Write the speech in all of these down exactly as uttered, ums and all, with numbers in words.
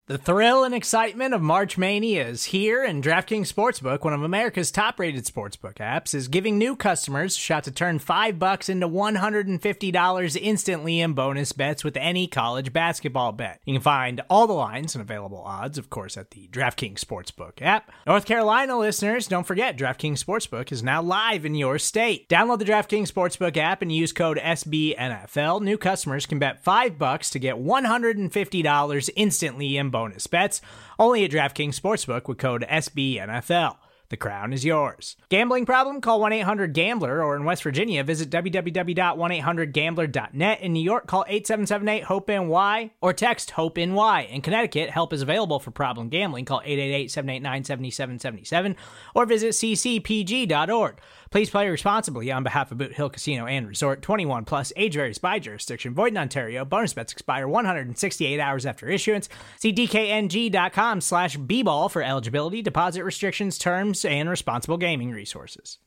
The thrill and excitement of March Mania is here, and DraftKings Sportsbook, one of America's top-rated sportsbook apps, is giving new customers a shot to turn five bucks into one hundred fifty dollars instantly in bonus bets with any college basketball bet. You can find all the lines and available odds, of course, at the DraftKings Sportsbook app. North Carolina listeners, don't forget, DraftKings Sportsbook is now live in your state. Download the DraftKings Sportsbook app and use code S B N F L. New customers can bet five bucks to get one hundred fifty dollars instantly in bonus bets, only at DraftKings Sportsbook with code S B N F L. The crown is yours. Gambling problem? Call one eight hundred gambler, or in West Virginia, visit w w w dot one eight hundred gambler dot net. In New York, call eight seven seven eight hope N Y or text HOPE-NY. In Connecticut, help is available for problem gambling. Call eight eight eight, seven eight nine, seven seven seven seven or visit c c p g dot org. Please play responsibly on behalf of Boot Hill Casino and Resort. twenty-one plus, age varies by jurisdiction. Void in Ontario. Bonus bets expire one hundred sixty-eight hours after issuance. See d k n g dot com slash b ball for eligibility, deposit restrictions, terms, and responsible gaming resources.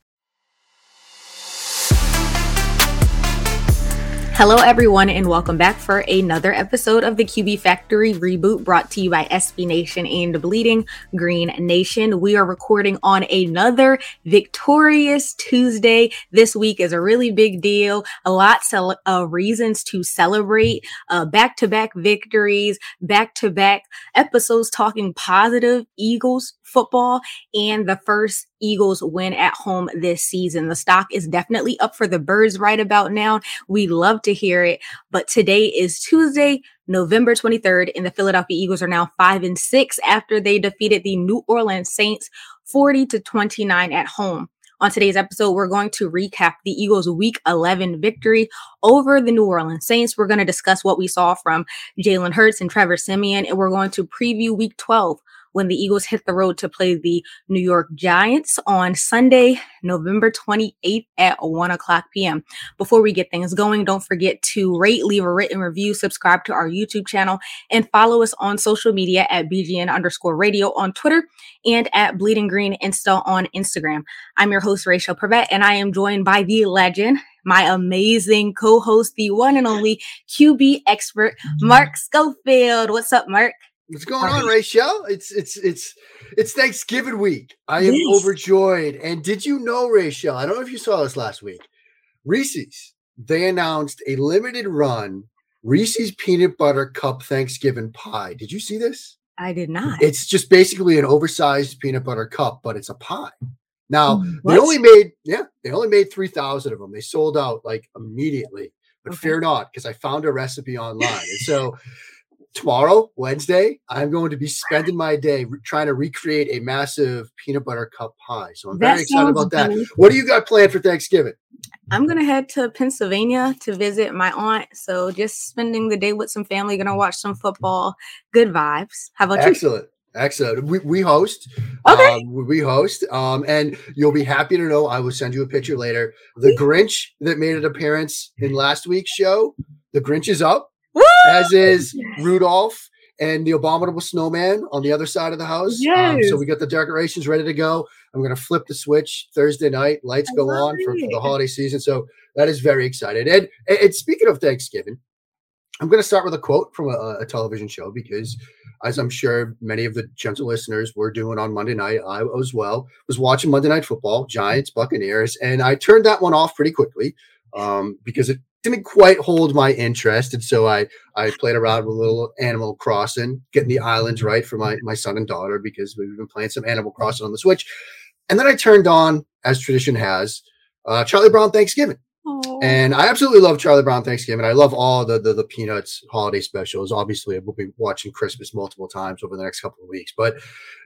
Hello, everyone, and welcome back for another episode of the Q B Factory Reboot, brought to you by S B Nation and Bleeding Green Nation. We are recording on another victorious Tuesday. This week is a really big deal. A lot of uh, reasons to celebrate. Uh, back-to-back victories, back-to-back episodes talking positive Eagles football, and the first Eagles win at home this season. The stock is definitely up for the birds right about now. We love to hear it. But today is Tuesday, November twenty-third, and the Philadelphia Eagles are now five and six after they defeated the New Orleans Saints forty to twenty-nine at home. On today's episode, we're going to recap the Eagles' Week eleven victory over the New Orleans Saints. We're going to discuss what we saw from Jalen Hurts and Trevor Siemian, and we're going to preview Week twelve, when the Eagles hit the road to play the New York Giants on Sunday, November twenty-eighth at one o'clock p.m. Before we get things going, don't forget to rate, leave a written review, subscribe to our YouTube channel, and follow us on social media at B G N underscore radio on Twitter and at Bleeding Green Insta on Instagram. I'm your host, Rachel Prevet, and I am joined by the legend, my amazing co-host, the one and only Q B expert, Mark Schofield. What's up, Mark? What's going on, Rachel? It's it's it's it's Thanksgiving week. I am yes. overjoyed. And did you know, Rachel? I don't know if you saw this last week. Reese's, they announced a limited run Reese's Peanut Butter Cup Thanksgiving pie. Did you see this? I did not. It's just basically an oversized peanut butter cup, but it's a pie. Now what? they only made yeah they only made three thousand of them. They sold out like immediately. But okay. fear not, because I found a recipe online, and so. Tomorrow, Wednesday, I'm going to be spending my day re- trying to recreate a massive peanut butter cup pie. So I'm that very excited about that. Good. What do you got planned for Thanksgiving? I'm going to head to Pennsylvania to visit my aunt. So just spending the day with some family, going to watch some football. Good vibes. How about Excellent. you? Excellent. Excellent. We, we host. Okay. Um, we host. Um, and you'll be happy to know, I will send you a picture later. The Grinch that made an appearance in last week's show, the Grinch is up. Woo! As is Rudolph and the Abominable Snowman on the other side of the house. Yes. Um, so we got the decorations ready to go. I'm going to flip the switch Thursday night. Lights I go on for, for the holiday season. So that is very excited. And, and speaking of Thanksgiving, I'm going to start with a quote from a, a television show because, as I'm sure many of the gentle listeners were doing on Monday night, I as well was watching Monday Night Football, Giants, Buccaneers, and I turned that one off pretty quickly um, because it didn't quite hold my interest. And so I, I played around with a little Animal Crossing, getting the islands right for my, my son and daughter, because we've been playing some Animal Crossing on the Switch. And then I turned on, as tradition has, uh, Charlie Brown Thanksgiving. Aww. And I absolutely love Charlie Brown Thanksgiving. I love all the, the, the Peanuts holiday specials. Obviously, we'll be watching Christmas multiple times over the next couple of weeks. But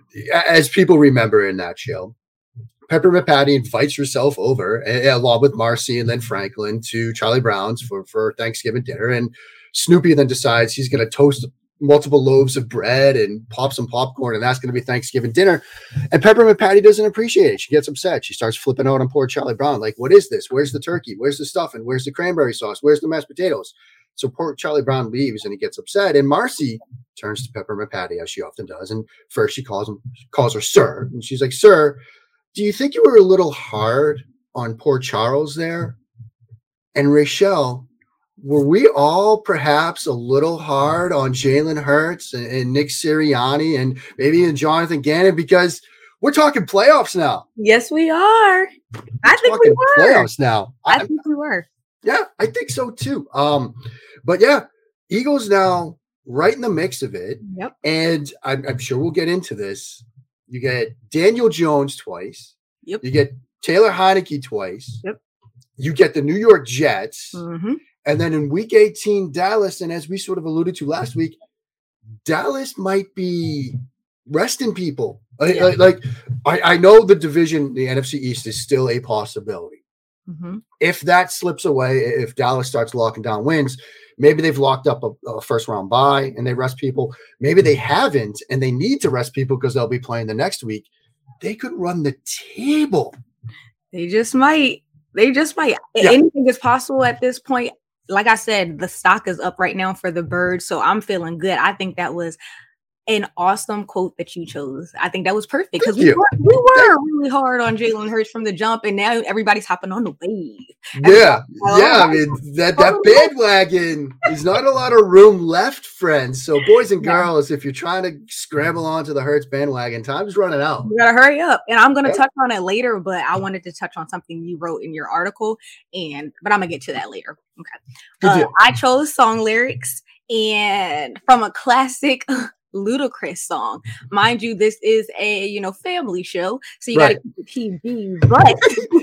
as people remember in that show, Peppermint Patty invites herself over, uh, along with Marcy and then Franklin, to Charlie Brown's for, for Thanksgiving dinner. And Snoopy then decides he's going to toast multiple loaves of bread and pop some popcorn, and that's going to be Thanksgiving dinner. And Peppermint Patty doesn't appreciate it. She gets upset. She starts flipping out on poor Charlie Brown. Like, what is this? Where's the turkey? Where's the stuffing? Where's the cranberry sauce? Where's the mashed potatoes? So poor Charlie Brown leaves and he gets upset. And Marcy turns to Peppermint Patty, as she often does. And first she calls him, calls her sir. And she's like, sir, do you think you were a little hard on poor Charles there? And Rachel, were we all perhaps a little hard on Jalen Hurts and, and Nick Sirianni and maybe even Jonathan Gannon, because we're talking playoffs now? Yes, we are. We're I think we were. Playoffs now. I, I think we were. Yeah, I think so too. Um, but yeah, Eagles now right in the mix of it. Yep. And I'm, I'm sure we'll get into this. You get Daniel Jones twice. Yep. You get Taylor Heineke twice. Yep. You get the New York Jets. Mm-hmm. And then in week eighteen, Dallas. And as we sort of alluded to last week, Dallas might be resting people. Yeah. Like, like I, I know the division, the N F C East, is still a possibility. Mm-hmm. If that slips away, if Dallas starts locking down wins, maybe they've locked up a, a first round bye and they rest people. Maybe they haven't and they need to rest people because they'll be playing the next week. They could run the table. They just might. They just might. Yeah. Anything is possible at this point. Like I said, the stock is up right now for the Birds, so I'm feeling good. I think that was an awesome quote that you chose. I think that was perfect because we were, we were really hard on Jalen Hurts from the jump, and now everybody's hopping on the wave. Yeah, yeah. I mean that that bandwagon is not a lot of room left, friends. So, boys and girls, if you're trying to scramble onto the Hurts bandwagon, time's running out. You gotta hurry up. And I'm gonna yeah. touch on it later, but I wanted to touch on something you wrote in your article, and but I'm gonna get to that later. Okay. Uh, I chose song lyrics and from a classic Ludacris song. Mind you, this is a, you know, family show, so you right. got to keep it P G, but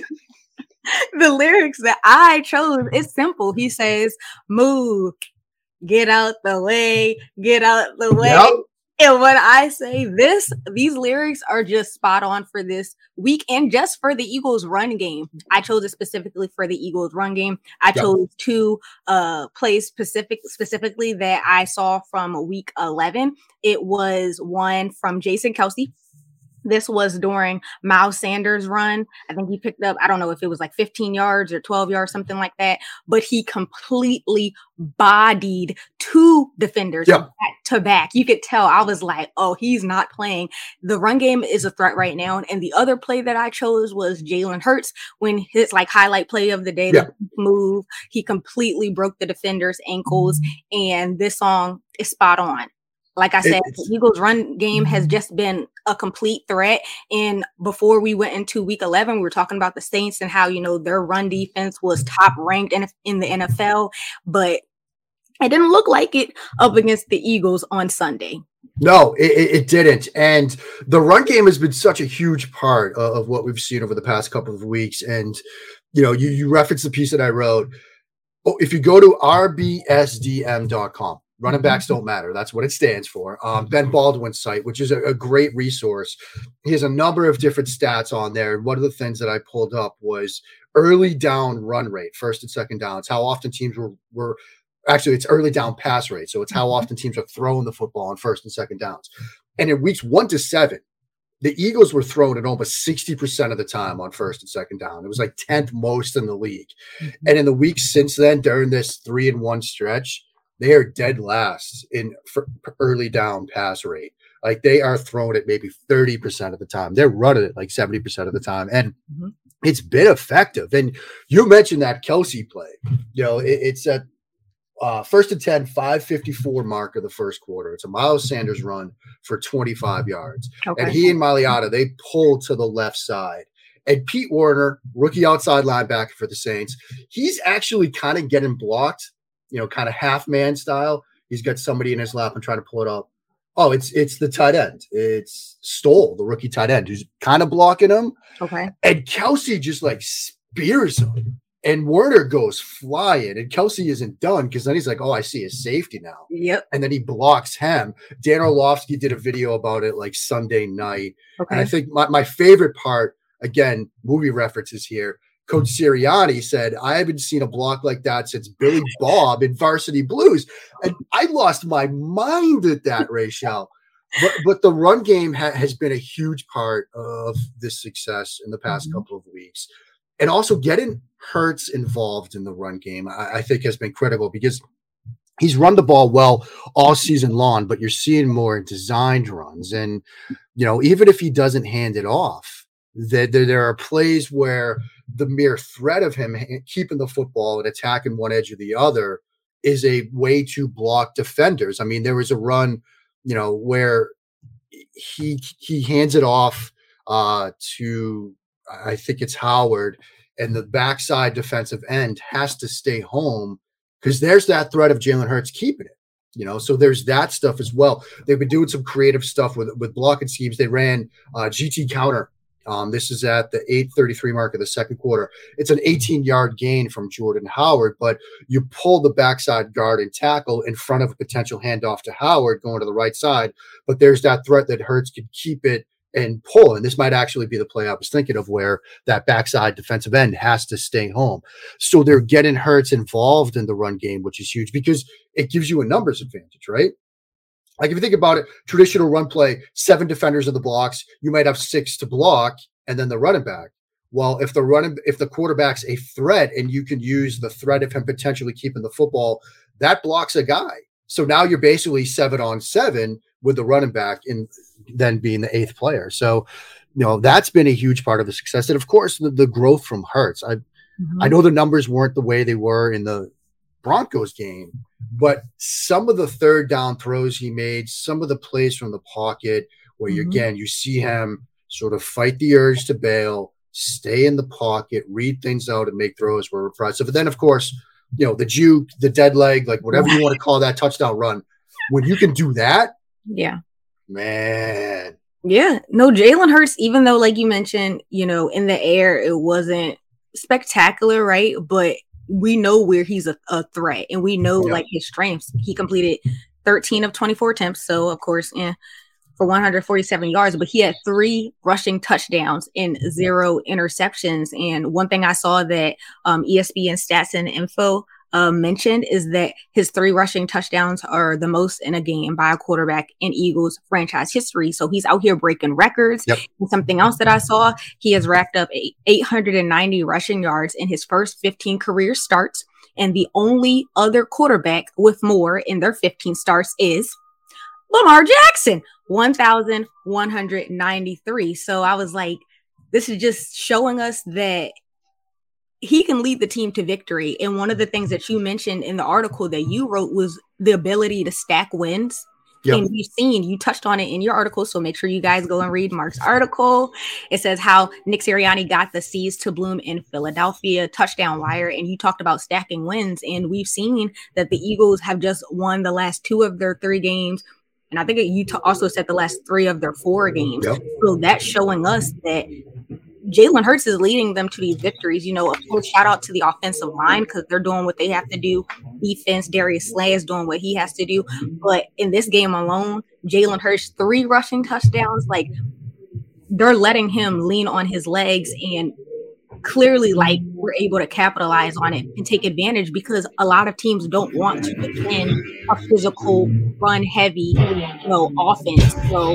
the lyrics that I chose is simple. He says, move, get out the way, get out the way. Yep. And when I say this, these lyrics are just spot on for this week and just for the Eagles run game. I chose it specifically for the Eagles run game. I yep. chose two uh, plays specific, specifically that I saw from week eleven. It was one from Jason Kelce. This was during Miles Sanders' run. I think he picked up, I don't know if it was like fifteen yards or twelve yards, something like that. But he completely bodied two defenders yep. back to back. You could tell. I was like, oh, he's not playing. The run game is a threat right now. And the other play that I chose was Jalen Hurts when his like highlight play of the day, yep. the move, he completely broke the defender's ankles. And this song is spot on. Like I said, it's, the Eagles' run game has just been a complete threat. And before we went into week eleven, we were talking about the Saints and how, you know, their run defense was top ranked in, in the N F L. But it didn't look like it up against the Eagles on Sunday. No, it, it didn't. And the run game has been such a huge part of, of what we've seen over the past couple of weeks. And, you know, you, you referenced the piece that I wrote. Oh, if you go to R B S D M dot com, running backs don't matter. That's what it stands for. Um, Ben Baldwin's site, which is a, a great resource. He has a number of different stats on there. And one of the things that I pulled up was early down run rate, first and second downs, how often teams were, were actually it's early down pass rate. So it's how often teams are throwing the football on first and second downs. And in weeks one to seven, the Eagles were thrown at almost sixty percent of the time on first and second down. It was like tenth most in the league. Mm-hmm. And in the weeks since then, during this three and one stretch, they are dead last in early down pass rate. Like they are throwing it maybe thirty percent of the time. They're running it like seventy percent of the time. And mm-hmm. it's been effective. And you mentioned that Kelce play. You know, it, it's at uh, first and ten, five fifty-four mark of the first quarter. It's a Miles Sanders run for twenty-five yards. Okay. And he and Mariota, they pull to the left side. And Pete Werner, rookie outside linebacker for the Saints, he's actually kind of getting blocked, you know, kind of half man style. He's got somebody in his lap and trying to pull it up. Oh, it's it's the tight end. It's Stoll, the rookie tight end, who's kind of blocking him. Okay. And Kelce just like spears him. And Werner goes flying. And Kelce isn't done because then he's like, oh, I see his safety now. Yep. And then he blocks him. Dan Orlovsky did a video about it like Sunday night. Okay. And I think my, my favorite part, again, movie references here, Coach Sirianni said, I haven't seen a block like that since Billy Bob in Varsity Blues. And I lost my mind at that, Rachel. But but the run game ha- has been a huge part of this success in the past mm-hmm. couple of weeks. And also getting Hurts involved in the run game, I, I think has been critical because he's run the ball well all season long, but you're seeing more designed runs. And, you know, even if he doesn't hand it off, there, there, there are plays where the mere threat of him keeping the football and attacking one edge or the other is a way to block defenders. I mean, there was a run, you know, where he he hands it off uh, to, I think it's Howard, and the backside defensive end has to stay home because there's that threat of Jalen Hurts keeping it. You know, so there's that stuff as well. They've been doing some creative stuff with with blocking schemes. They ran uh, G T counter. Um, this is at the eight thirty-three mark of the second quarter. It's an eighteen-yard gain from Jordan Howard, but you pull the backside guard and tackle in front of a potential handoff to Howard going to the right side. But there's that threat that Hurts could keep it and pull. And this might actually be the play I was thinking of where that backside defensive end has to stay home. So they're getting Hurts involved in the run game, which is huge because it gives you a numbers advantage, right? Like if you think about it, traditional run play, seven defenders in the blocks, you might have six to block and then the running back. Well, if the running, if the quarterback's a threat and you can use the threat of him potentially keeping the football, that blocks a guy. So now you're basically seven on seven with the running back and then being the eighth player. So, you know, that's been a huge part of the success. And of course, the, the growth from Hurts. I, mm-hmm. I know the numbers weren't the way they were in the Broncos game, but some of the third down throws he made, some of the plays from the pocket where you, mm-hmm. again, you see him sort of fight the urge to bail, stay in the pocket, read things out and make throws were impressive. And then of course, you know, the juke, the dead leg, like whatever you want to call that touchdown run, when you can do that. Yeah, man. Yeah, no, Jalen Hurts, even though like you mentioned, you know, in the air, it wasn't spectacular, right? But we know where he's a, a threat and we know yeah. like his strengths. He completed thirteen of twenty-four attempts. So of course, eh, for one hundred forty-seven yards, but he had three rushing touchdowns and zero interceptions. And one thing I saw that um, E S P N Stats and Info uh, mentioned is that his three rushing touchdowns are the most in a game by a quarterback in Eagles franchise history. So he's out here breaking records. Yep. And something else that I saw, he has racked up eight hundred ninety rushing yards in his first fifteen career starts. And the only other quarterback with more in their fifteen starts is Lamar Jackson, one thousand one hundred ninety-three. So I was like, this is just showing us that he can lead the team to victory. And one of the things that you mentioned in the article that you wrote was the ability to stack wins. Yep. And you've seen, you touched on it in your article. So make sure you guys go and read Mark's article. It says how Nick Sirianni got the seeds to bloom in Philadelphia, touchdown wire. And you talked about stacking wins. And we've seen that the Eagles have just won the last two of their three games. And I think you t- also said the last three of their four games. Yep. So that's showing us that Jalen Hurts is leading them to these victories. You know, of course, shout out to the offensive line because they're doing what they have to do. Defense, Darius Slay is doing what he has to do. But in this game alone, Jalen Hurts, three rushing touchdowns, like they're letting him lean on his legs and clearly like we're able to capitalize on it and take advantage because a lot of teams don't want to defend a physical run heavy, you know, offense. So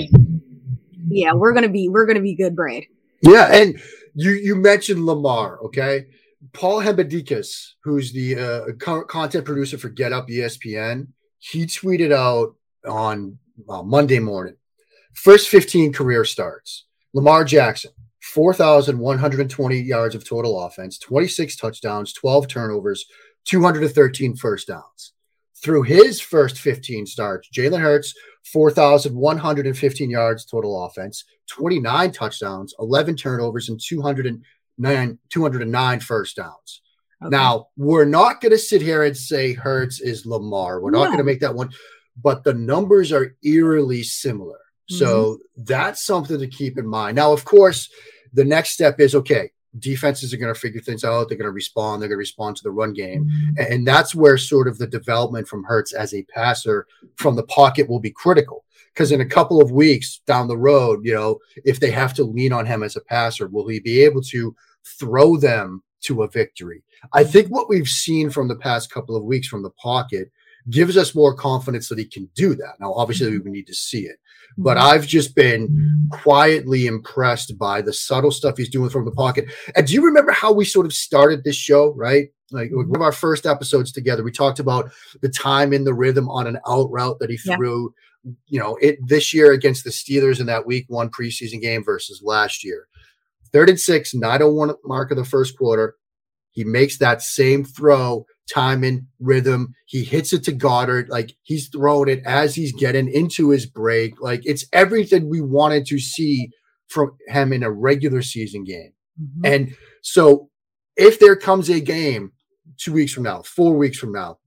yeah, we're going to be, we're going to be good bread. Yeah. And you, you mentioned Lamar. Okay. Paul Hembedikis, who's the uh, co- content producer for Get Up E S P N. He tweeted out on uh, Monday morning, first fifteen career starts, Lamar Jackson, four thousand one hundred twenty yards of total offense, twenty-six touchdowns, twelve turnovers, two hundred thirteen first downs. Through his first fifteen starts, Jalen Hurts, four thousand one hundred fifteen yards total offense, twenty-nine touchdowns, eleven turnovers, and two hundred nine, two hundred nine first downs. Okay. Now, we're not going to sit here and say Hurts is Lamar. We're not yeah. going to make that one. But the numbers are eerily similar. Mm-hmm. So that's something to keep in mind. Now, of course, the next step is, okay, defenses are going to figure things out. They're going to respond. They're going to respond to the run game. Mm-hmm. And that's where sort of the development from Hurts as a passer from the pocket will be critical. Because in a couple of weeks down the road, you know, if they have to lean on him as a passer, will he be able to throw them to a victory? I think what we've seen from the past couple of weeks from the pocket gives us more confidence that he can do that. Now, obviously, we need to see it. But I've just been quietly impressed by the subtle stuff he's doing from the pocket. And do you remember how we sort of started this show, right? Like one of our first episodes together, we talked about the time in the rhythm on an out route that he yeah. threw, you know, it this year against the Steelers in that week one preseason game versus last year. Third and six, nine oh one mark of the first quarter. He makes that same throw timing, rhythm. He hits it to Goddard. Like he's throwing it as he's getting into his break. Like it's everything we wanted to see from him in a regular season game. Mm-hmm. And so if there comes a game two weeks from now, four weeks from now,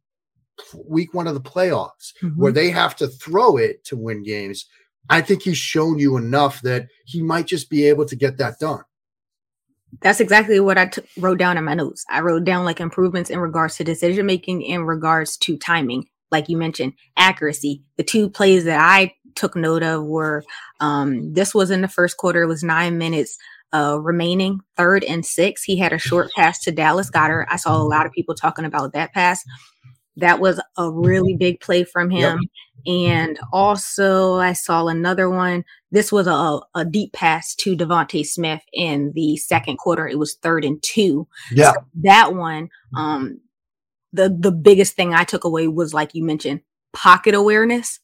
week one of the playoffs, mm-hmm. where they have to throw it to win games, I think he's shown you enough that he might just be able to get that done. That's exactly what I t- wrote down in my notes. I wrote down like improvements in regards to decision making, in regards to timing, like you mentioned, accuracy. The two plays that I took note of were um, this was in the first quarter. It was nine minutes uh, remaining, third and six. He had a short pass to Dallas Goedert. I saw a lot of people talking about that pass. That was a really big play from him. Yep. And also I saw another one. This was a, a deep pass to Devontae Smith in the second quarter. It was third and two. Yeah. So that one, um, the, the biggest thing I took away was, like you mentioned, pocket awareness.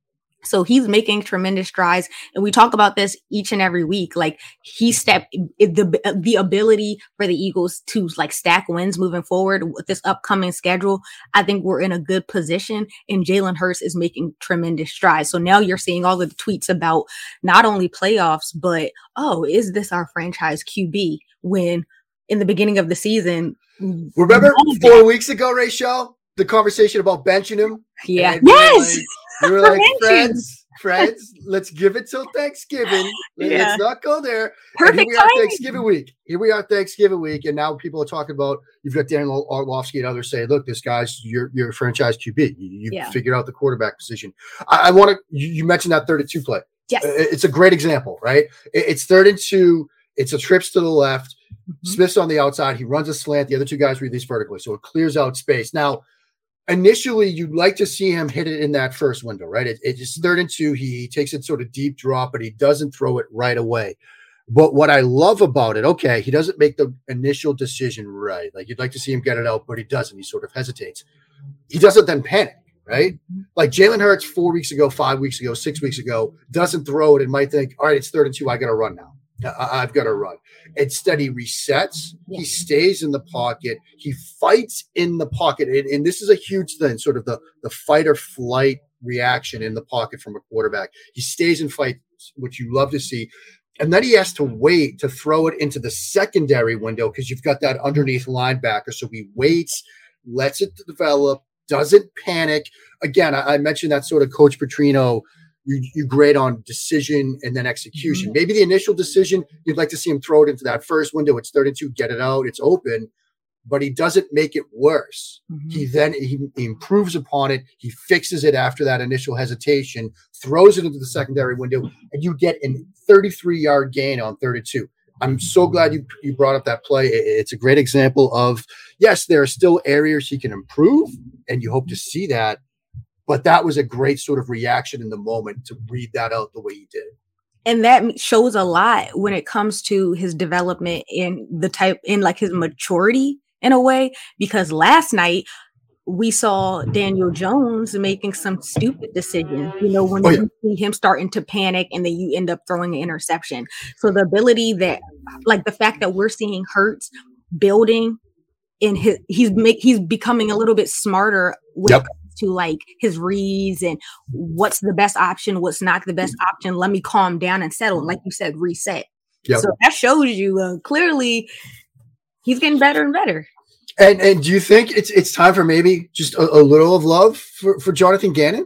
So he's making tremendous strides. And we talk about this each and every week. Like he stepped the, the ability for the Eagles to like stack wins moving forward with this upcoming schedule. I think we're in a good position, and Jalen Hurts is making tremendous strides. So now you're seeing all the tweets about not only playoffs, but, oh, is this our franchise Q B? When in the beginning of the season, remember four that. weeks ago, Rachel, the conversation about benching him? Yeah. Yes. We were like, friends, friends, let's give it till Thanksgiving. Yeah. Let's not go there. Perfect and here we timing. are Thanksgiving week. Here we are Thanksgiving week. And now people are talking about, you've got Daniel Orlovsky and others say, look, this guy's your, your franchise Q B. You, you yeah. figured out the quarterback position. I, I want to, you, you mentioned that third and two play. Yes. It's a great example, right? It, it's third and two. It's a trips to the left. Mm-hmm. Smith's on the outside. He runs a slant. The other two guys release vertically. So it clears out space. Now, initially, you'd like to see him hit it in that first window, right? It, it's third and two. He, he takes it sort of deep drop, but he doesn't throw it right away. But what I love about it, okay, he doesn't make the initial decision right. Like you'd like to see him get it out, but he doesn't. He sort of hesitates. He doesn't then panic, right? Like Jalen Hurts four weeks ago, five weeks ago, six weeks ago, doesn't throw it and might think, all right, it's third and two. I got to run now. I- I've got to run. Instead, he resets. Yeah. He stays in the pocket. He fights in the pocket. And, and this is a huge thing, sort of the, the fight or flight reaction in the pocket from a quarterback. He stays and fights, which you love to see. And then he has to wait to throw it into the secondary window because you've got that underneath linebacker. So he waits, lets it develop, doesn't panic. Again, I, I mentioned that sort of Coach Petrino, You, you grade on decision and then execution. Mm-hmm. Maybe the initial decision, you'd like to see him throw it into that first window. It's third and two, get it out. It's open, but he doesn't make it worse. Mm-hmm. He then he, he improves upon it. He fixes it after that initial hesitation, throws it into the secondary window, and you get a thirty-three yard gain on third and two. I'm so glad you, you brought up that play. It, it's a great example of, yes, there are still areas he can improve, and you hope to see that. But that was a great sort of reaction in the moment to read that out the way he did. And that shows a lot when it comes to his development in the type, in like his maturity in a way, because last night we saw Daniel Jones making some stupid decisions, you know, when oh, you yeah. see him starting to panic and then you end up throwing an interception. So the ability that, like the fact that we're seeing Hurts building in his, he's make, he's becoming a little bit smarter with yep. to like his reads and what's the best option, what's not the best option. Let me calm down and settle. Like you said, reset. Yep. So that shows you uh, clearly he's getting better and better. And and do you think it's it's time for maybe just a, a little of love for, for Jonathan Gannon?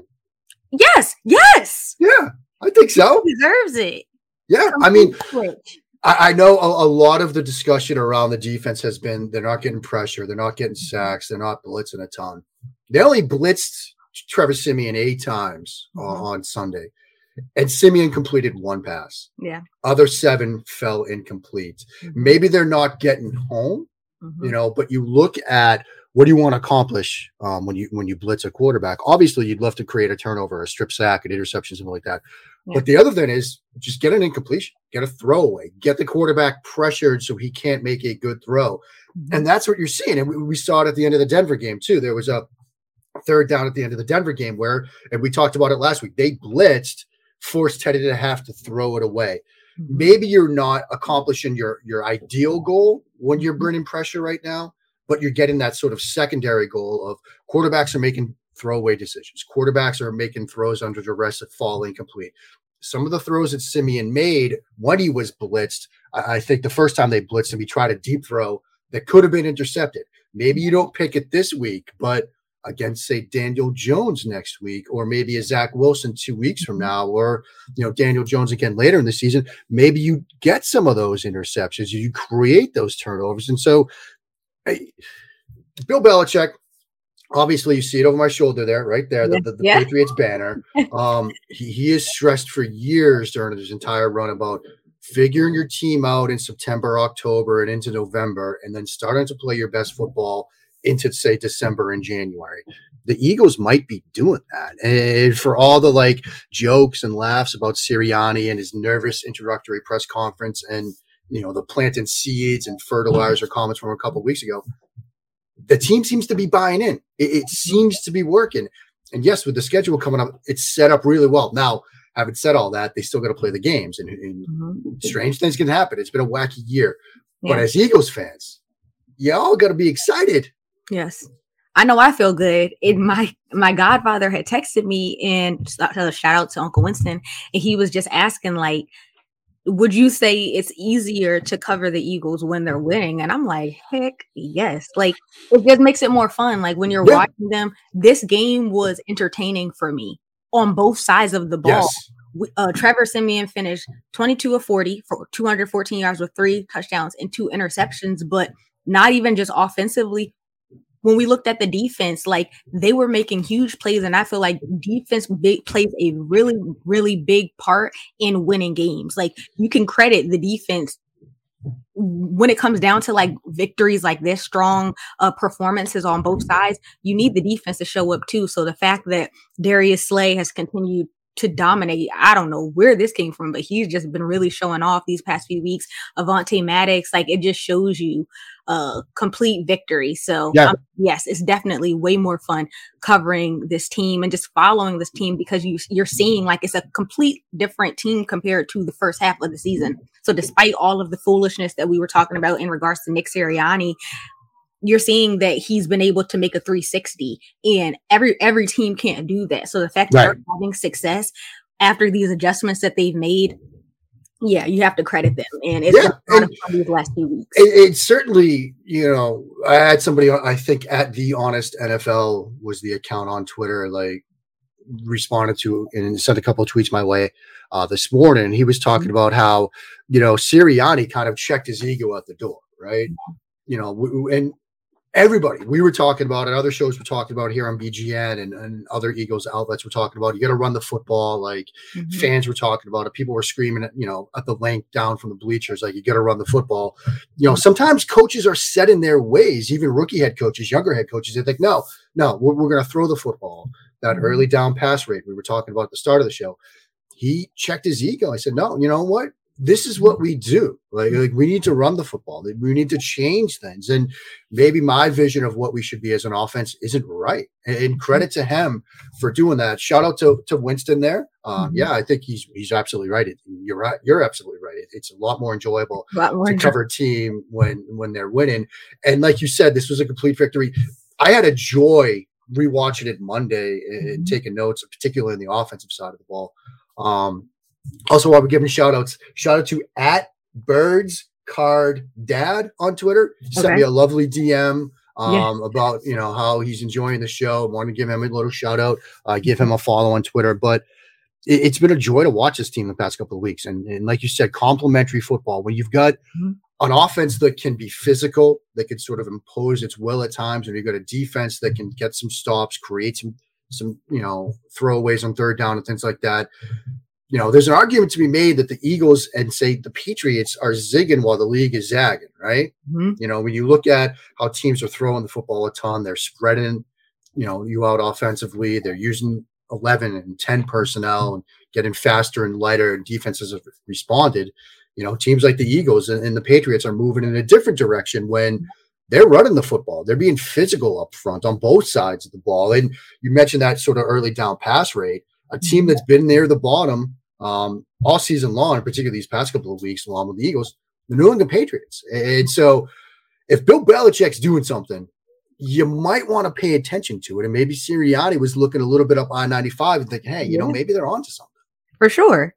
Yes. Yes. Yeah, I think so. He deserves it. Yeah. I mean, I, I know a, a lot of the discussion around the defense has been they're not getting pressure. They're not getting sacks. They're not blitzing a ton. They only blitzed Trevor Siemian eight times uh, mm-hmm. on Sunday, and Siemian completed one pass. Yeah. Other seven fell incomplete. Mm-hmm. Maybe they're not getting home, mm-hmm. you know, but you look at what do you want to accomplish um, when you when you blitz a quarterback? Obviously, you'd love to create a turnover, a strip sack, an interception, something like that. Yeah. But the other thing is just get an incompletion, get a throwaway, get the quarterback pressured so he can't make a good throw. Mm-hmm. And that's what you're seeing. And we, we saw it at the end of the Denver game, too. There was a third down at the end of the Denver game where, and we talked about it last week, they blitzed, forced Teddy to have to throw it away. Mm-hmm. Maybe you're not accomplishing your, your ideal goal when you're burning pressure right now, but you're getting that sort of secondary goal of quarterbacks are making throwaway decisions. Quarterbacks are making throws under duress that fall incomplete. Some of the throws that Siemian made when he was blitzed, I, I think the first time they blitzed him, he tried a deep throw that could have been intercepted. Maybe you don't pick it this week, but against, say, Daniel Jones next week, or maybe a Zach Wilson two weeks from now, or, you know, Daniel Jones again later in the season, maybe you get some of those interceptions, you create those turnovers. And so hey, Bill Belichick, obviously you see it over my shoulder there, right there, the, the, the yeah. Patriots banner. Um, he, he is stressed for years during his entire run about figuring your team out in September, October, and into November, and then starting to play your best football into, say, December and January. The Eagles might be doing that. And for all the like jokes and laughs about Sirianni and his nervous introductory press conference and, you know, the planting seeds and fertilizer comments from a couple of weeks ago, the team seems to be buying in. It, it seems to be working. And yes, with the schedule coming up, it's set up really well. Now, having said all that, they still got to play the games, and, and mm-hmm. strange things can happen. It's been a wacky year. Yeah. But as Eagles fans, y'all got to be excited. Yes. I know I feel good. It, my my godfather had texted me, and a shout out to Uncle Winston, and he was just asking, like, would you say it's easier to cover the Eagles when they're winning? And I'm like, heck yes. Like, it just makes it more fun. Like, when you're yeah. watching them, this game was entertaining for me on both sides of the ball. Yes. Uh, Trevor Siemian finished twenty-two of forty for two hundred fourteen yards with three touchdowns and two interceptions, but not even just offensively. When we looked at the defense, like, they were making huge plays, and I feel like defense big, plays a really, really big part in winning games. Like, you can credit the defense when it comes down to like victories like this, strong uh, performances on both sides. You need the defense to show up too. So the fact that Darius Slay has continued to dominate, I don't know where this came from, but he's just been really showing off these past few weeks. Avonte Maddox, like, it just shows you a uh, complete victory. So yeah. um, yes, it's definitely way more fun covering this team and just following this team, because you, you're seeing like it's a complete different team compared to the first half of the season. So despite all of the foolishness that we were talking about in regards to Nick Sirianni, you're seeing that he's been able to make a three sixty, and every every team can't do that. So the fact that right. they're having success after these adjustments that they've made, yeah, you have to credit them. And it's yeah. been and fun these last few weeks. It, it certainly, you know, I had somebody, I think at The Honest N F L was the account on Twitter, like, responded to and sent a couple of tweets my way uh, this morning. He was talking mm-hmm. about how, you know, Sirianni kind of checked his ego at the door, right? Mm-hmm. You know, w- and everybody, we were talking about it. Other shows were talking about here on B G N, and, and other Eagles outlets were talking about, you got to run the football. Like mm-hmm. fans were talking about it. People were screaming at, you know, at the length down from the bleachers, like, you got to run the football. You know, sometimes coaches are set in their ways, even rookie head coaches, younger head coaches. They think, no, no, we're, we're going to throw the football. That mm-hmm. early down pass rate we were talking about at the start of the show. He checked his ego. I said, no, you know what? This is what we do. Like, like, we need to run the football. We need to change things. And maybe my vision of what we should be as an offense isn't right. And, and credit to him for doing that. Shout out to, to Winston there. Um, mm-hmm. Yeah, I think he's he's absolutely right. It, you're right. You're absolutely right. It, it's a lot more enjoyable lot more to enjoyable. cover a team when when they're winning. And like you said, this was a complete victory. I had a joy rewatching it Monday and, and taking notes, particularly in the offensive side of the ball. Um, Also, while we're giving shout outs, shout out to at Birds Card Dad on Twitter. He okay. sent me a lovely D M um, yeah. about, you know, how he's enjoying the show. I wanted to give him a little shout out, uh, give him a follow on Twitter. But it, it's been a joy to watch this team the past couple of weeks. And, and like you said, complementary football. When you've got mm-hmm. an offense that can be physical, that can sort of impose its will at times, and you've got a defense that can get some stops, create some, some you know, throwaways on third down and things like that. You know, there's an argument to be made that the Eagles and, say, the Patriots are zigging while the league is zagging, right? Mm-hmm. You know, when you look at how teams are throwing the football a ton, they're spreading, you know, you out offensively. They're using eleven and ten personnel and getting faster and lighter, and defenses have responded. You know, teams like the Eagles and, and the Patriots are moving in a different direction when they're running the football. They're being physical up front on both sides of the ball. And you mentioned that sort of early down pass rate. A team that's been near the bottom um, all season long, particularly these past couple of weeks, along with the Eagles, the New England Patriots. And so if Bill Belichick's doing something, you might want to pay attention to it. And maybe Sirianni was looking a little bit up I ninety-five and thinking, hey, you yeah. know, maybe they're onto something. For sure.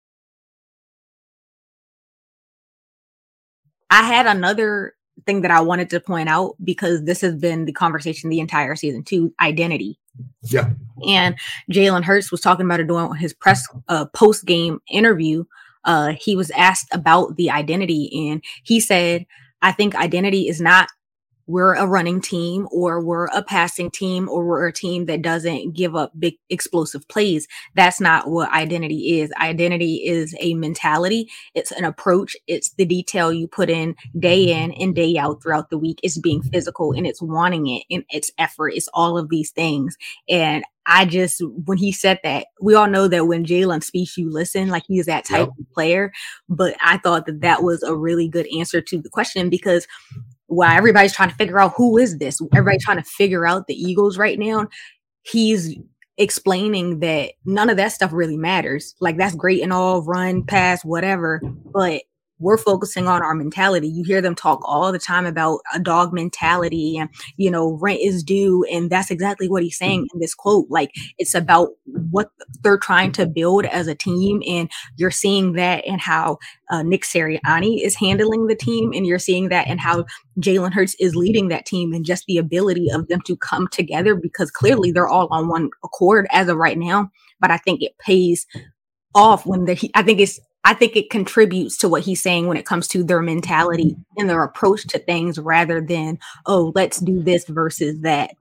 I had another thing that I wanted to point out, because this has been the conversation the entire season too, identity. Yeah. And Jalen Hurts was talking about it during his press uh, post-game interview. Uh, he was asked about the identity, and he said, I think identity is not we're a running team or we're a passing team or we're a team that doesn't give up big explosive plays. That's not what identity is. Identity is a mentality. It's an approach. It's the detail you put in day in and day out throughout the week. It's being physical and it's wanting it and it's effort. It's all of these things. And I just, when he said that, we all know that when Jalen speaks, you listen, like he's that type yep. of player. But I thought that that was a really good answer to the question, because while everybody's trying to figure out who is this, everybody's trying to figure out the Eagles right now, he's explaining that none of that stuff really matters. Like, that's great and all, run, pass, whatever, but we're focusing on our mentality. You hear them talk all the time about a dog mentality and, you know, rent is due. And that's exactly what he's saying in this quote. Like, it's about what they're trying to build as a team. And you're seeing that in how uh, Nick Sirianni is handling the team. And you're seeing that in how Jalen Hurts is leading that team, and just the ability of them to come together, because clearly they're all on one accord as of right now. But I think it pays off when the, I think it's, I think it contributes to what he's saying when it comes to their mentality and their approach to things, rather than, oh, let's do this versus that.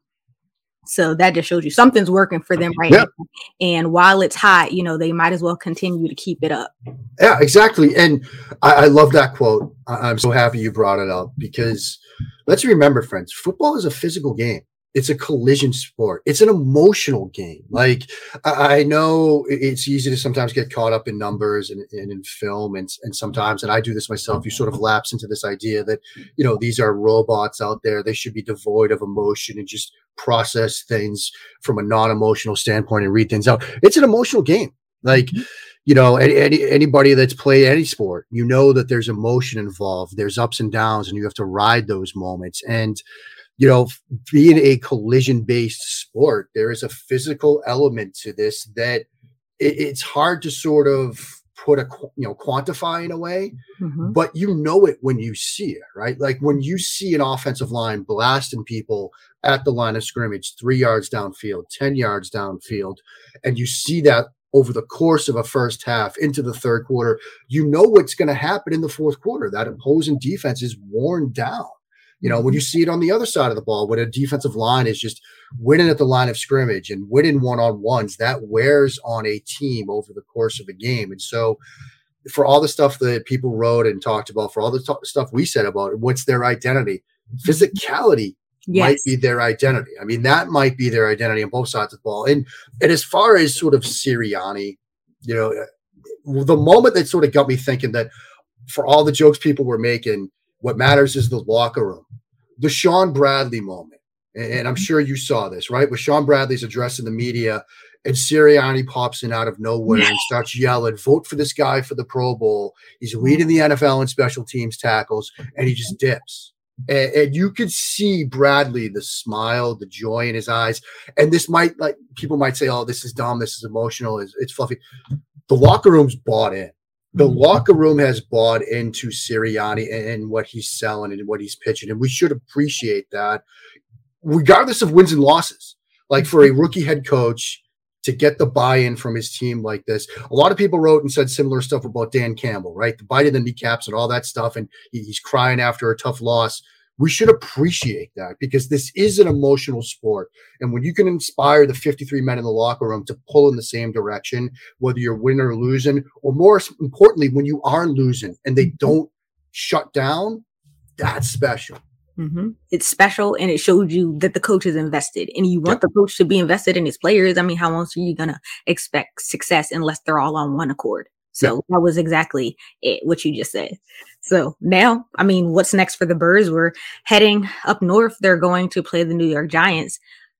So that just shows you something's working for them right yep. now. And while it's hot, you know, they might as well continue to keep it up. Yeah, exactly. And I, I love that quote. I, I'm so happy you brought it up, because let's remember, friends, football is a physical game. It's a collision sport. It's an emotional game. Like, I know it's easy to sometimes get caught up in numbers and, and in film. And, and sometimes, and I do this myself, you sort of lapse into this idea that, you know, these are robots out there. They should be devoid of emotion and just process things from a non-emotional standpoint and read things out. It's an emotional game. Like, mm-hmm. you know, any, any, anybody that's played any sport, you know that there's emotion involved. There's ups and downs, and you have to ride those moments. And you know, being a collision-based sport, there is a physical element to this that it, it's hard to sort of put a, you know, quantify in a way, mm-hmm. but you know it when you see it, right? Like when you see an offensive line blasting people at the line of scrimmage, three yards downfield, ten yards downfield, and you see that over the course of a first half into the third quarter, you know what's going to happen in the fourth quarter. That opposing defense is worn down. You know, when you see it on the other side of the ball, when a defensive line is just winning at the line of scrimmage and winning one-on-ones, that wears on a team over the course of a game. And so for all the stuff that people wrote and talked about, for all the t- stuff we said about it, what's their identity? Physicality yes. might be their identity. I mean, that might be their identity on both sides of the ball. And, and as far as sort of Sirianni, you know, the moment that sort of got me thinking that for all the jokes people were making, what matters is the locker room. The Sean Bradley moment, and I'm sure you saw this, right? Where Sean Bradley's addressing the media, and Sirianni pops in out of nowhere and starts yelling, vote for this guy for the Pro Bowl. He's leading the N F L in special teams tackles, and he just dips. And, and you could see Bradley, the smile, the joy in his eyes. And this might, like, people might say, oh, this is dumb, this is emotional, it's, it's fluffy. The locker room's bought in. The locker room has bought into Sirianni and, and what he's selling and what he's pitching. And we should appreciate that, regardless of wins and losses. Like, for a rookie head coach to get the buy-in from his team like this. A lot of people wrote and said similar stuff about Dan Campbell, right? The bite of the kneecaps and all that stuff. And he, he's crying after a tough loss. We should appreciate that, because this is an emotional sport. And when you can inspire the fifty-three men in the locker room to pull in the same direction, whether you're winning or losing, or more importantly, when you are losing and they don't shut down, that's special. Mm-hmm. It's special, and it shows you that the coach is invested, and you want yeah. the coach to be invested in his players. I mean, how else are you going to expect success unless they're all on one accord? So yeah. that was exactly it, what you just said. So now, I mean, what's next for the Birds? We're heading up north. They're going to play the New York Giants.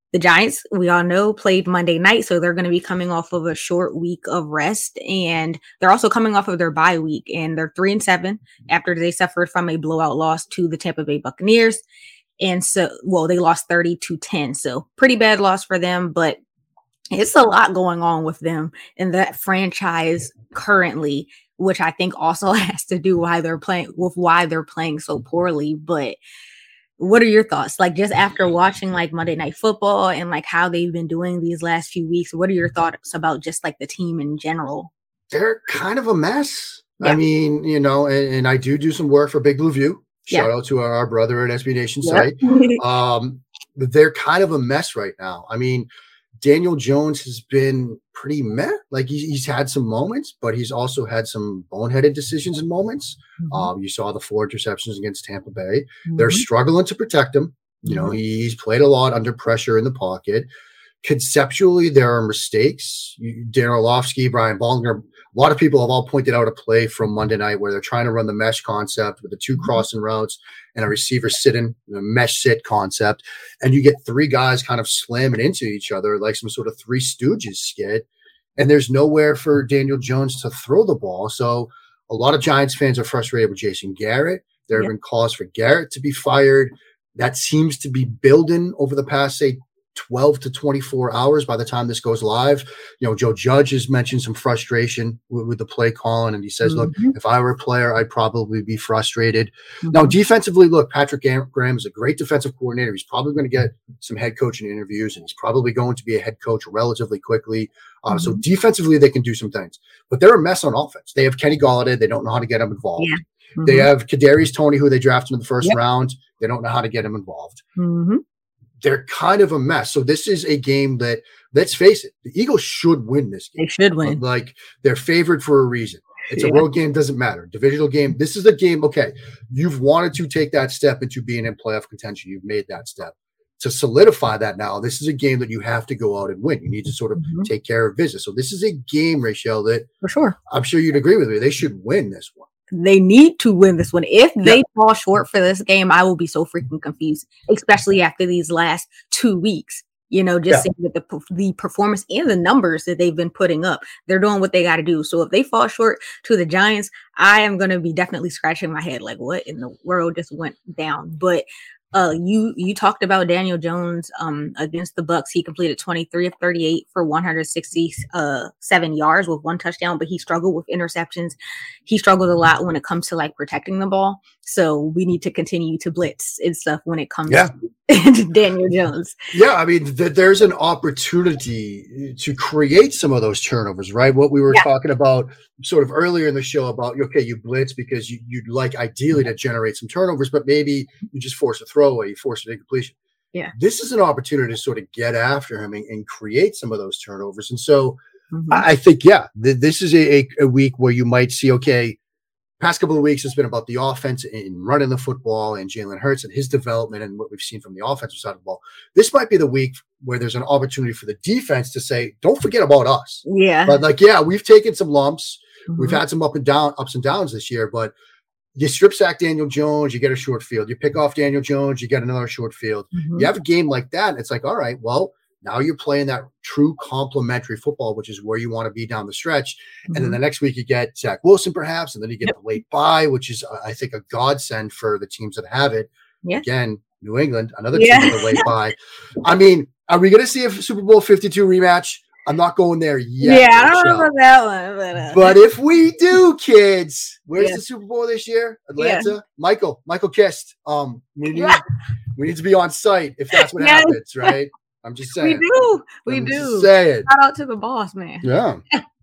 The Giants, we all know, played Monday night, so they're going to be coming off of a short week of rest, and they're also coming off of their bye week, and they're three and seven after they suffered from a blowout loss to the Tampa Bay Buccaneers. And so, well, they lost thirty to ten, so pretty bad loss for them, but it's a lot going on with them in that franchise currently, which I think also has to do why they're playing with why they're playing so poorly. But what are your thoughts? Like, just after watching like Monday Night Football and like how they've been doing these last few weeks, what are your thoughts about just like the team in general? They're kind of a mess. Yeah. I mean, you know, and, and I do do some work for Big Blue View. Shout yeah. out to our, our brother at S B Nation site. Yep. um, they're kind of a mess right now. I mean, Daniel Jones has been pretty meh. Like he's, he's had some moments, but he's also had some boneheaded decisions and moments. Mm-hmm. Um, you saw the four interceptions against Tampa Bay. Mm-hmm. They're struggling to protect him. You know, mm-hmm. he's played a lot under pressure in the pocket. Conceptually, there are mistakes. Darren Orlovsky, Brian Baldinger, a lot of people have all pointed out a play from Monday night where they're trying to run the mesh concept with the two crossing routes and a receiver sitting, the mesh sit concept. And you get three guys kind of slamming into each other like some sort of Three Stooges skit. And there's nowhere for Daniel Jones to throw the ball. So a lot of Giants fans are frustrated with Jason Garrett. There have yep. been calls for Garrett to be fired. That seems to be building over the past, say, twelve to twenty-four hours by the time this goes live. You know, Joe Judge has mentioned some frustration with, with the play calling, and he says, mm-hmm. look, if I were a player, I'd probably be frustrated. Mm-hmm. Now, defensively, look, Patrick Graham is a great defensive coordinator. He's probably going to get some head coaching interviews, and he's probably going to be a head coach relatively quickly. Uh, mm-hmm. So defensively, they can do some things. But they're a mess on offense. They have Kenny Golladay. They don't know how to get him involved. Yeah. Mm-hmm. They have Kadarius Toney, who they drafted in the first yep. round. They don't know how to get him involved. Mm-hmm. They're kind of a mess. So this is a game that, let's face it, the Eagles should win this game. They should win. Like, they're favored for a reason. It's yeah. a road game, doesn't matter. Divisional game. This is a game, okay, you've wanted to take that step into being in playoff contention. You've made that step. To solidify that now, this is a game that you have to go out and win. You need to sort of mm-hmm. take care of business. So this is a game, Rachel, that for sure, I'm sure you'd agree with me. They should win this one. They need to win this one. If they yeah. fall short for this game, I will be so freaking confused, especially after these last two weeks. You know, just yeah. seeing that the, the performance and the numbers that they've been putting up, they're doing what they got to do. So if they fall short to the Giants, I am going to be definitely scratching my head like, what in the world just went down? But Uh, you you talked about Daniel Jones um against the Bucks. He completed twenty-three of thirty-eight for one hundred sixty-seven yards with one touchdown, but he struggled with interceptions. He struggled a lot when it comes to like protecting the ball. So we need to continue to blitz and stuff when it comes yeah. to Daniel Jones. Yeah, I mean, th- there's an opportunity to create some of those turnovers, right? What we were yeah. talking about sort of earlier in the show about, okay, you blitz because you, you'd like ideally to generate some turnovers, but maybe you just force a throwaway, you force an incompletion. Yeah. This is an opportunity to sort of get after him and, and create some of those turnovers. And so mm-hmm. I, I think, yeah, th- this is a, a week where you might see, okay, past couple of weeks, it's been about the offense and running the football and Jalen Hurts and his development and what we've seen from the offensive side of the ball. This might be the week where there's an opportunity for the defense to say, don't forget about us. Yeah. But like, yeah, we've taken some lumps. Mm-hmm. We've had some up and down, ups and downs this year, but you strip sack Daniel Jones, you get a short field. You pick off Daniel Jones, you get another short field. Mm-hmm. You have a game like that, and it's like, all right, well, now you're playing that true complementary football, which is where you want to be down the stretch. Mm-hmm. And then the next week you get Zach Wilson, perhaps, and then you get yep. the late bye, which is, uh, I think, a godsend for the teams that have it. Yeah. Again, New England, another yeah. team with a late bye. I mean, are we going to see a Super Bowl fifty-two rematch? I'm not going there yet. Yeah, I don't know about that one. But, uh... but if we do, kids, where's yeah. the Super Bowl this year? Atlanta? Yeah. Michael, Michael Kist. Um, we need, we need to be on site if that's what yes. happens, right? I'm just saying. We do. We I'm do. Say it. Shout out to the boss, man. Yeah.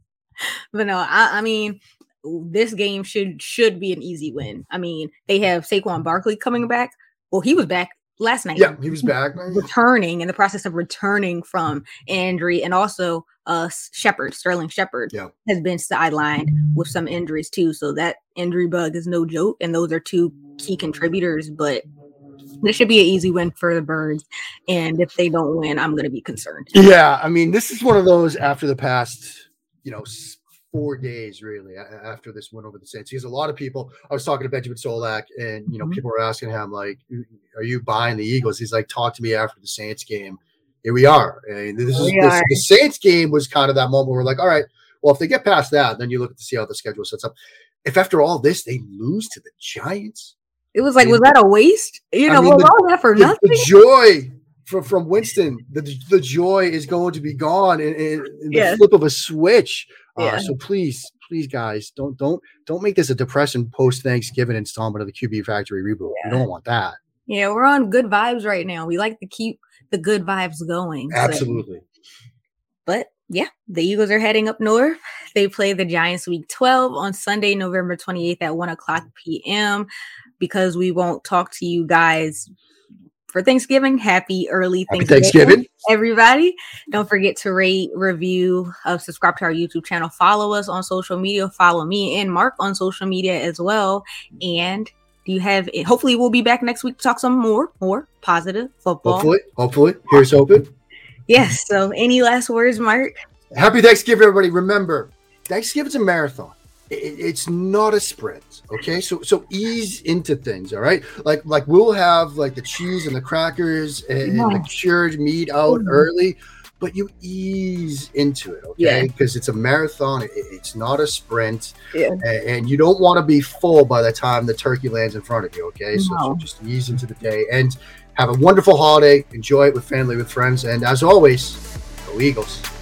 But no, I, I mean, this game should should be an easy win. I mean, they have Saquon Barkley coming back. Well, he was back last night. Yeah, he was back. Returning in the process of returning from injury. And also uh Shepard, Sterling Shepard yeah. has been sidelined with some injuries too. So that injury bug is no joke. And those are two key contributors. But this should be an easy win for the Birds. And if they don't win, I'm going to be concerned. Yeah, I mean, this is one of those after the past, you know, four days, really, after this win over the Saints. Because a lot of people, I was talking to Benjamin Solak, and, you know, mm-hmm. people were asking him, like, are you buying the Eagles? He's like, talk to me after the Saints game here we are. And this is this, the Saints game was kind of that moment where we're like, all right, well, if they get past that, then you look to see how the schedule sets up. If after all this they lose to the Giants, it was like, I mean, was that a waste? You know, I mean, was all that for the, nothing? The joy from from Winston, the the joy is going to be gone in, in, in the yes. flip of a switch. Uh, yeah. So please, please, guys, don't don't don't make this a depressing post Thanksgiving installment of the Q B Factory reboot. Yeah. We don't want that. Yeah, we're on good vibes right now. We like to keep the good vibes going. Absolutely. So. But yeah, the Eagles are heading up north. They play the Giants week twelve on Sunday, November twenty-eighth at one o'clock p.m. Because we won't talk to you guys for Thanksgiving. Happy early Happy Thanksgiving, Thanksgiving, everybody. Don't forget to rate, review, uh, subscribe to our YouTube channel. Follow us on social media. Follow me and Mark on social media as well. And do you have it? Hopefully we'll be back next week to talk some more, more positive football. Hopefully, hopefully. Here's hoping. Yes. So any last words, Mark? Happy Thanksgiving, everybody. Remember, Thanksgiving's a marathon. It's not a sprint, okay? So so ease into things, all right? Like like we'll have like the cheese and the crackers and, and the cured meat out mm-hmm. early, but you ease into it, okay? Because yeah. it's a marathon. It, it's not a sprint, yeah. and, and you don't want to be full by the time the turkey lands in front of you, okay? So, no. so just ease into the day and have a wonderful holiday. Enjoy it with family, with friends, and as always, go Eagles.